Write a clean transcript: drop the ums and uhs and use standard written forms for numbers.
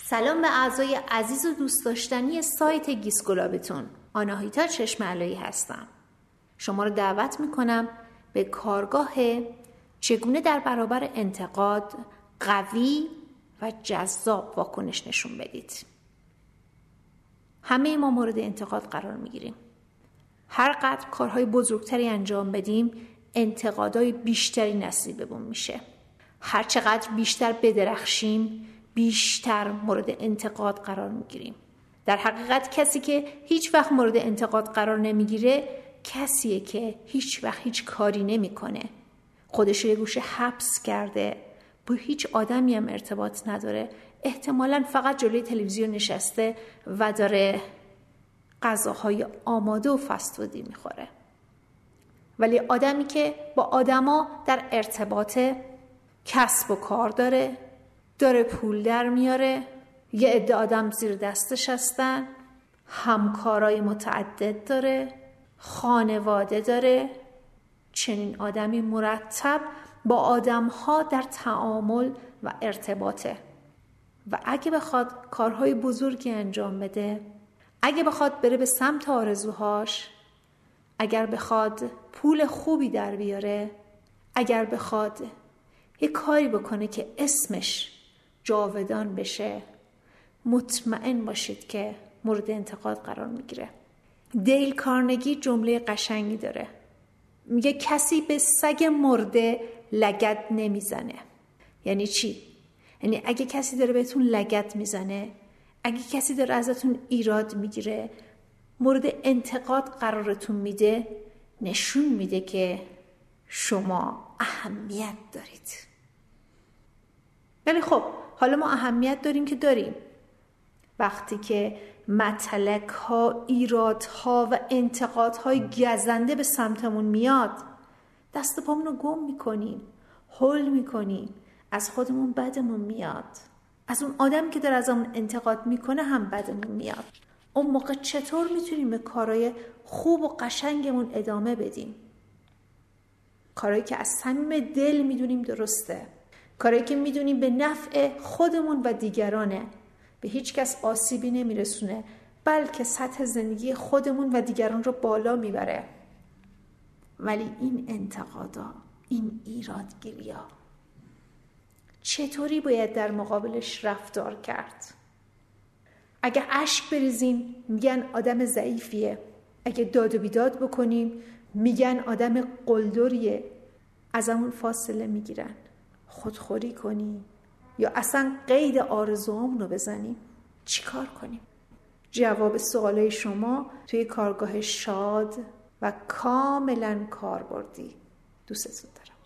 سلام به اعضای عزیز و دوست داشتنی سایت گیسگلابتون. آناهیتا چشم علایی هستم. شما رو دعوت میکنم به کارگاه چگونه در برابر انتقاد قوی و جذاب واکنش نشون بدید. همه ما مورد انتقاد قرار میگیریم. هر قدر کارهای بزرگتری انجام بدیم انتقادهای بیشتری نصیبمون میشه. هر چقدر بیشتر بدرخشیم بیشتر مورد انتقاد قرار میگیریم. در حقیقت کسی که هیچ وقت مورد انتقاد قرار نمیگیره کسیه که هیچ وقت هیچ کاری نمیکنه. خودش رو یه گوشه حبس کرده، با هیچ آدمی هم ارتباط نداره، احتمالاً فقط جلوی تلویزیون نشسته و داره غذاهای آماده و فستفودی میخوره. ولی آدمی که با آدما در ارتباط کسب و کار داره پول در میاره، یه عده آدم زیر دستش هستن، همکارای متعدد داره، خانواده داره، چنین آدمی مرتب با آدمها در تعامل و ارتباطه و اگه بخواد کارهای بزرگی انجام بده، اگه بخواد بره به سمت آرزوهاش، اگر بخواد پول خوبی در بیاره، اگر بخواد یه کاری بکنه که اسمش جاودان بشه، مطمئن باشید که مورد انتقاد قرار میگیره. دیل کارنگی جمله قشنگی داره، میگه کسی به سگ مرده لگد نمیزنه. یعنی چی؟ یعنی اگه کسی داره بهتون لگد میزنه، اگه کسی داره ازتون ایراد میگیره، مورد انتقاد قرارتون میده، نشون میده که شما اهمیت دارید. ولی خب حالا ما اهمیت داریم که داریم. وقتی که متلک ها، ایراد ها و انتقاد های گزنده به سمتمون میاد، دست پامون رو گم میکنیم، هول میکنیم، از خودمون بدمون میاد، از اون آدم که داره ازمون انتقاد میکنه هم بدمون میاد. اون موقع چطور میتونیم به کارهای خوب و قشنگمون ادامه بدیم؟ کارهایی که از صمیم دل میدونیم درسته، کارهایی که میدونیم به نفع خودمون و دیگرانه، به هیچ کس آسیبی نمیرسونه، بلکه سطح زندگی خودمون و دیگران رو بالا میبره. ولی این انتقادا، این ایرادگیریا، چطوری باید در مقابلش رفتار کرد؟ اگه اشک بریزیم میگن آدم ضعیفیه، اگه داد و بیداد بکنیم میگن آدم قلدریه، ازمون فاصله میگیرن. خودخوری کنیم یا اصلا قید آرزوامونو بزنیم، چی کار کنیم؟ جواب سوالای شما توی کارگاه شاد و کاملا کاربردی. دوستتون دارم.